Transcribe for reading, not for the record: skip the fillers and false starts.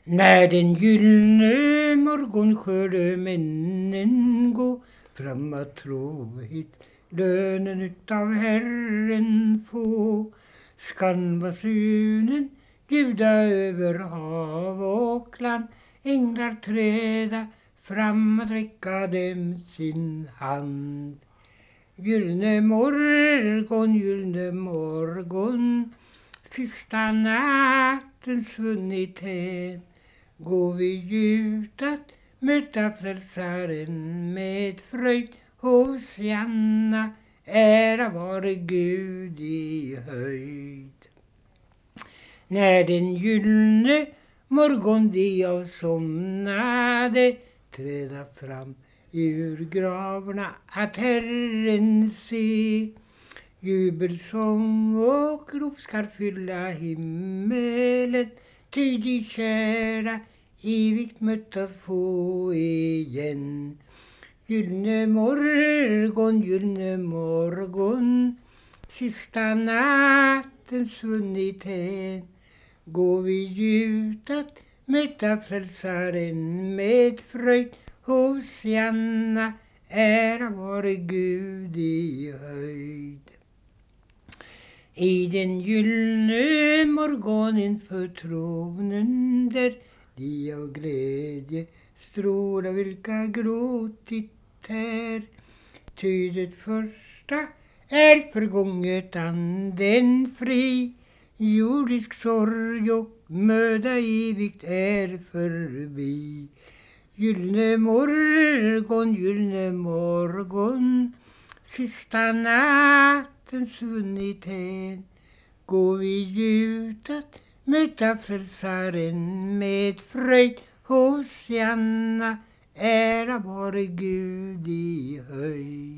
När den gyllene morgonskörde männen gå fram att trohet lönen utav Herren få, skan basunen ljuda över hav och land, änglar träda fram att räcka dem sin hand. Gyllene morgon, sista natten svunnit hän, gå vi ut att möta frälsaren med fröjd. Hosianna, ära vare Gud i höjd. När den gyllene morgon de avsomnade träda fram ur gravarna att Herren se, jubelsång och rop skall fylla himmelen, ty de kära evigt mötas få igen. Gyllene morgon, sista natten svunnit hän, gå vi ut att möta frälsaren med fröjd. Hosianna, ära vare Gud i höjd. I den gyllene morgonen för tronen där de av glädje strålar vilka gråtit här, ty det första är förgånget, anden fri, jordisk sorg och möda evigt är förbi. Gyllene morgon, sista natten svunnit hän, gå vi ut att möta frälsaren med fröjd. Hosianna, ära vare Gud i höjd.